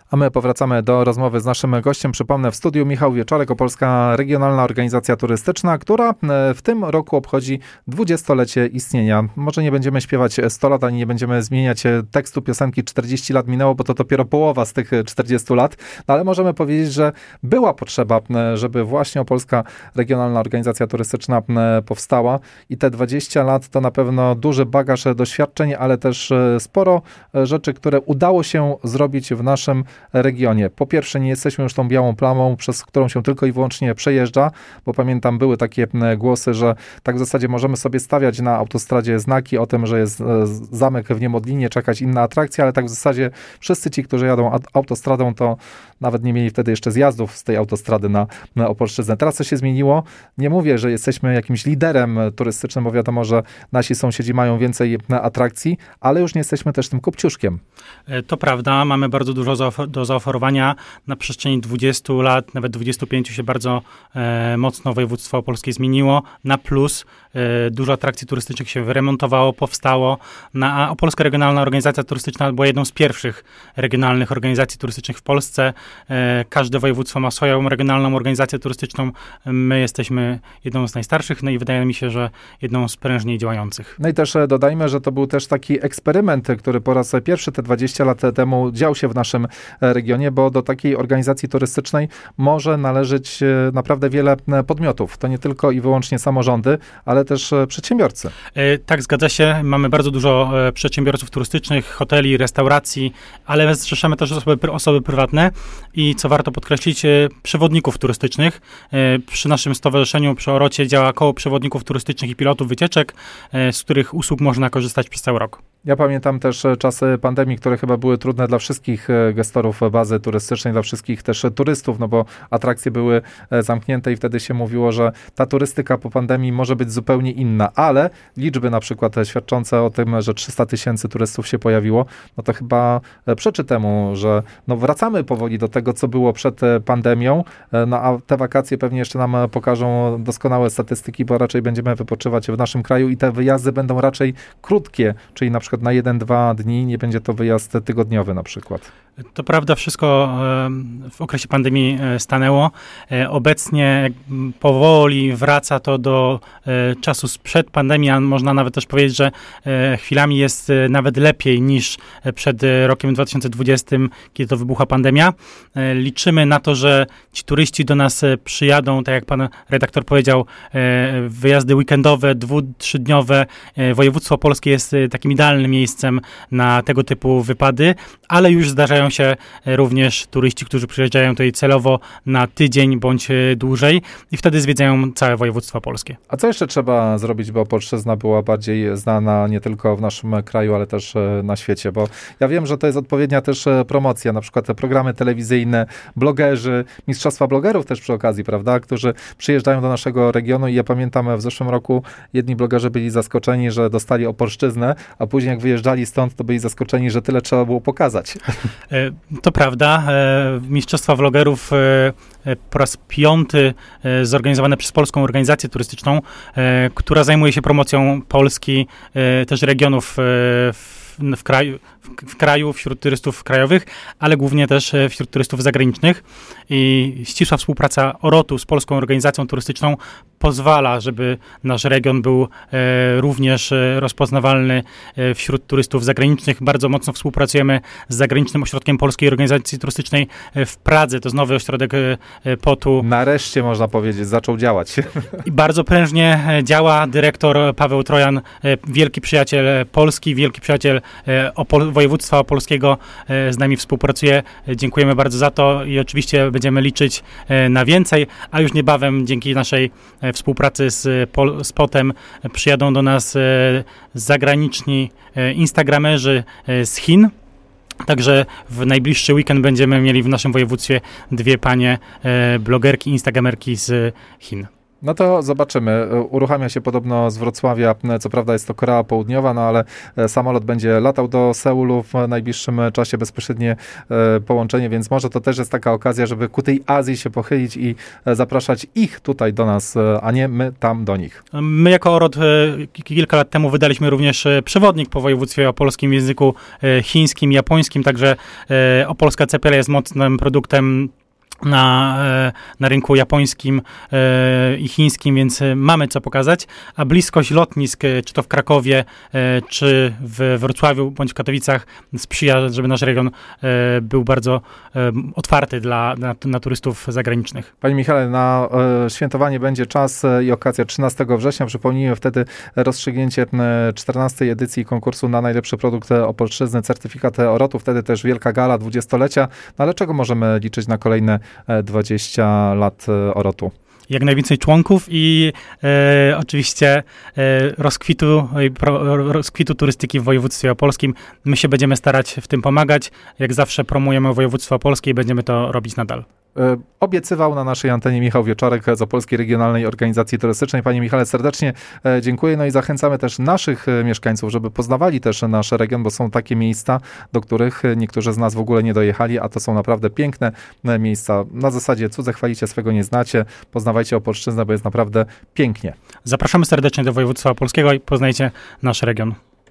A my powracamy do rozmowy z naszym gościem. Przypomnę, w studiu Michał Wieczorek, Opolska Regionalna Organizacja Turystyczna, która w tym roku obchodzi 20-lecie istnienia. Może nie będziemy śpiewać 100 lat, ani nie będziemy zmieniać tekstu piosenki 40 lat minęło, bo to dopiero połowa z tych 40 lat. No ale możemy powiedzieć, że była potrzeba, żeby właśnie Opolska Regionalna Organizacja Turystyczna powstała i te 20 lat to na pewno duży bagaż doświadczeń, ale też sporo rzeczy, które udało się zrobić w naszym regionie. Po pierwsze, nie jesteśmy już tą białą plamą, przez którą się tylko i wyłącznie przejeżdża, bo pamiętam, były takie głosy, że tak w zasadzie możemy sobie stawiać na autostradzie znaki o tym, że jest zamek w Niemodlinie, czekać inna atrakcja, ale tak w zasadzie wszyscy ci, którzy jadą autostradą, to nawet nie mieli wtedy jeszcze zjazdów z tej autostrady na Opolszczyznę. Teraz to się zmieniło. Nie mówię, że jesteśmy jakimś liderem turystycznym, bo wiadomo, że nasi sąsiedzi mają więcej atrakcji, ale już nie jesteśmy też tym kopciuszkiem. To prawda, mamy bardzo dużo do zaoferowania. Na przestrzeni 20 lat, nawet 25 się bardzo mocno województwo opolskie zmieniło. Na plus dużo atrakcji turystycznych się wyremontowało, powstało. A Opolska Regionalna Organizacja Turystyczna była jedną z pierwszych regionalnych organizacji turystycznych w Polsce. Każde województwo ma swoją regionalną organizację turystyczną. My jesteśmy jedną z najstarszych, no i wydaje mi się, że jedną z prężniej działających. No i też dodajmy, że to był też taki eksperyment, który po raz pierwszy te 20 lat temu dział się w naszym regionie, bo do takiej organizacji turystycznej może należeć naprawdę wiele podmiotów. To nie tylko i wyłącznie samorządy, ale też przedsiębiorcy. Tak, zgadza się. Mamy bardzo dużo przedsiębiorców turystycznych, hoteli, restauracji, ale zrzeszamy też osoby prywatne i co warto podkreślić, przewodników turystycznych. Przy naszym stowarzyszeniu, przy Orocie działa koło przewodników turystycznych i pilotów wycieczek, z których usług można korzystać przez cały rok. Ja pamiętam też czasy pandemii, które chyba były trudne dla wszystkich gestorów bazy turystycznej, dla wszystkich też turystów, no bo atrakcje były zamknięte i wtedy się mówiło, że ta turystyka po pandemii może być zupełnie inna, ale liczby na przykład świadczące o tym, że 300 000 turystów się pojawiło, no to chyba przeczy temu, że no wracamy powoli do tego, co było przed pandemią, no a te wakacje pewnie jeszcze nam pokażą doskonałe statystyki, bo raczej będziemy wypoczywać w naszym kraju i te wyjazdy będą raczej krótkie, czyli na przykład na 1-2 dni, nie będzie to wyjazd tygodniowy na przykład. To prawda, wszystko w okresie pandemii stanęło. Obecnie powoli wraca to do czasu sprzed pandemii, a można nawet też powiedzieć, że chwilami jest nawet lepiej niż przed rokiem 2020, kiedy to wybuchła pandemia. Liczymy na to, że ci turyści do nas przyjadą, tak jak pan redaktor powiedział, wyjazdy weekendowe, 2-3-dniowe. Województwo opolskie jest takim idealnym miejscem na tego typu wypady, ale już zdarzają się również turyści, którzy przyjeżdżają tutaj celowo na tydzień bądź dłużej i wtedy zwiedzają całe województwo opolskie. A co jeszcze trzeba zrobić, by Opolszczyzna była bardziej znana nie tylko w naszym kraju, ale też na świecie? Bo ja wiem, że to jest odpowiednia też promocja, na przykład te programy telewizyjne, blogerzy, mistrzostwa blogerów też przy okazji, prawda, którzy przyjeżdżają do naszego regionu i ja pamiętam, w zeszłym roku jedni blogerzy byli zaskoczeni, że dostali Opolszczyznę, a później jak wyjeżdżali stąd, to byli zaskoczeni, że tyle trzeba było pokazać. To prawda. Mistrzostwa vlogerów po raz 5 zorganizowane przez Polską Organizację Turystyczną, która zajmuje się promocją Polski, też regionów w kraju, wśród turystów krajowych, ale głównie też wśród turystów zagranicznych. I ścisła współpraca Orotu z Polską Organizacją Turystyczną pozwala, żeby nasz region był również rozpoznawalny wśród turystów zagranicznych. Bardzo mocno współpracujemy z Zagranicznym Ośrodkiem Polskiej Organizacji Turystycznej w Pradze. To jest nowy ośrodek POT-u. Nareszcie, można powiedzieć, zaczął działać. I bardzo prężnie działa dyrektor Paweł Trojan, wielki przyjaciel Polski, wielki przyjaciel województwa opolskiego, z nami współpracuje. Dziękujemy bardzo za to i oczywiście będziemy liczyć na więcej, a już niebawem dzięki naszej współpracy z POT-em przyjadą do nas zagraniczni instagramerzy z Chin. Także w najbliższy weekend będziemy mieli w naszym województwie 2 panie blogerki, instagramerki z Chin. No to zobaczymy. Uruchamia się podobno z Wrocławia, co prawda jest to Korea Południowa, no ale samolot będzie latał do Seulu w najbliższym czasie, bezpośrednie połączenie, więc może to też jest taka okazja, żeby ku tej Azji się pochylić i zapraszać ich tutaj do nas, a nie my tam do nich. My jako OROT kilka lat temu wydaliśmy również przewodnik po województwie opolskim w języku chińskim, japońskim, także opolska cepiela jest mocnym produktem na rynku japońskim i chińskim, więc mamy co pokazać, a bliskość lotnisk, czy to w Krakowie, czy w Wrocławiu, bądź w Katowicach sprzyja, żeby nasz region był bardzo otwarty na turystów zagranicznych. Panie Michale, na świętowanie będzie czas i okazja 13 września. Przypomnijmy wtedy rozstrzygnięcie 14. edycji konkursu na najlepszy produkt Opolszczyzny, certyfikat OROT-u, wtedy też wielka gala 20-lecia. No ale czego możemy liczyć na kolejne 20 lat OROT-u? Jak najwięcej członków i oczywiście rozkwitu turystyki w województwie opolskim. My się będziemy starać w tym pomagać. Jak zawsze promujemy województwo opolskie i będziemy to robić nadal. Obiecywał na naszej antenie Michał Wieczorek z Opolskiej Regionalnej Organizacji Turystycznej. Panie Michale, serdecznie dziękuję. No i zachęcamy też naszych mieszkańców, żeby poznawali też nasz region, bo są takie miejsca, do których niektórzy z nas w ogóle nie dojechali, a to są naprawdę piękne miejsca. Na zasadzie cudze chwalicie, swego nie znacie. Poznawajcie Opolszczyznę, bo jest naprawdę pięknie. Zapraszamy serdecznie do województwa opolskiego i poznajcie nasz region.